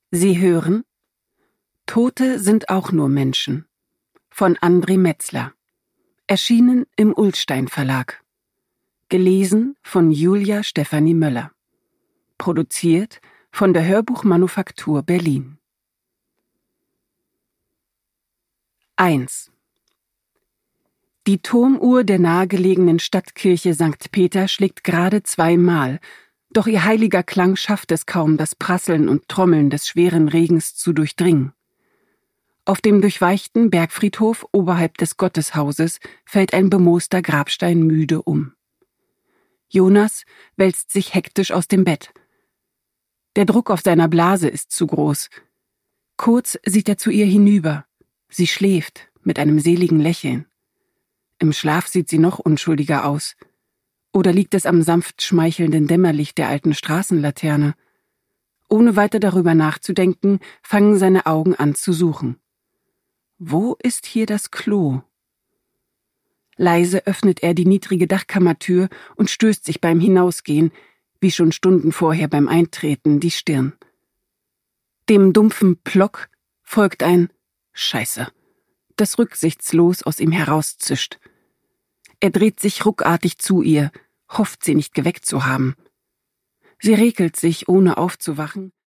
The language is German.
Sie hören Tote sind auch nur Menschen von André Metzler, erschienen im Ullstein Verlag, gelesen von Julia Stefanie Möller, produziert von der Hörbuchmanufaktur Berlin. 1. Die Turmuhr der nahegelegenen Stadtkirche St. Peter schlägt gerade 2-mal, doch ihr heiliger Klang schafft es kaum, das Prasseln und Trommeln des schweren Regens zu durchdringen. Auf dem durchweichten Bergfriedhof oberhalb des Gotteshauses fällt ein bemooster Grabstein müde um. Jonas wälzt sich hektisch aus dem Bett. Der Druck auf seiner Blase ist zu groß. Kurz sieht er zu ihr hinüber. Sie schläft mit einem seligen Lächeln. Im Schlaf sieht sie noch unschuldiger aus. Oder liegt es am sanft schmeichelnden Dämmerlicht der alten Straßenlaterne? Ohne weiter darüber nachzudenken, fangen seine Augen an zu suchen. Wo ist hier das Klo? Leise öffnet er die niedrige Dachkammertür und stößt sich beim Hinausgehen, wie schon Stunden vorher beim Eintreten, die Stirn. Dem dumpfen Plock folgt ein Scheiße, das rücksichtslos aus ihm herauszischt. Er dreht sich ruckartig zu ihr, hofft, sie nicht geweckt zu haben. Sie regelt sich, ohne aufzuwachen,